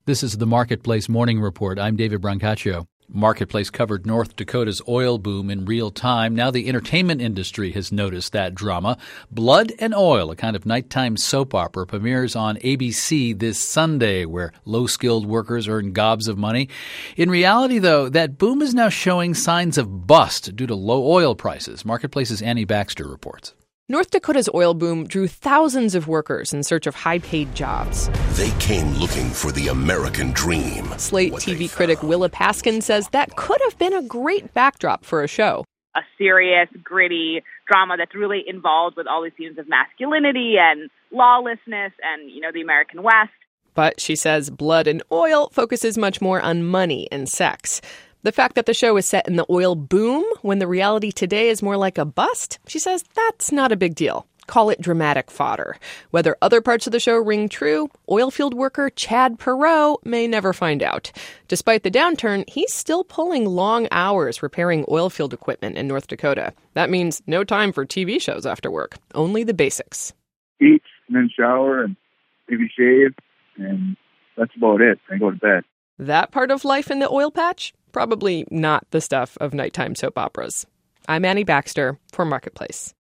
This is the Marketplace Morning Report. I'm David Brancaccio. Marketplace covered North Dakota's oil boom in real time. Now the entertainment industry has noticed that drama. Blood and Oil, a kind of nighttime soap opera, premieres on ABC this Sunday, where low-skilled workers earn gobs of money. In reality, though, that boom is now showing signs of bust due to low oil prices. Marketplace's Annie Baxter reports. North Dakota's oil boom drew thousands of workers in search of high-paid jobs. They came looking for the American dream. Slate TV critic Willa Paskin says that could have been a great backdrop for a show. A serious, gritty drama that's really involved with all these themes of masculinity and lawlessness and, the American West. But she says Blood and Oil focuses much more on money and sex. The fact that the show is set in the oil boom when the reality today is more like a bust, she says that's not a big deal. Call it dramatic fodder. Whether other parts of the show ring true, oilfield worker Chad Perot may never find out. Despite the downturn, he's still pulling long hours repairing oilfield equipment in North Dakota. That means no time for TV shows after work, only the basics. Eat and then shower and maybe shave, and that's about it. I go to bed. That part of life in the oil patch? Probably not the stuff of nighttime soap operas. I'm Annie Baxter for Marketplace.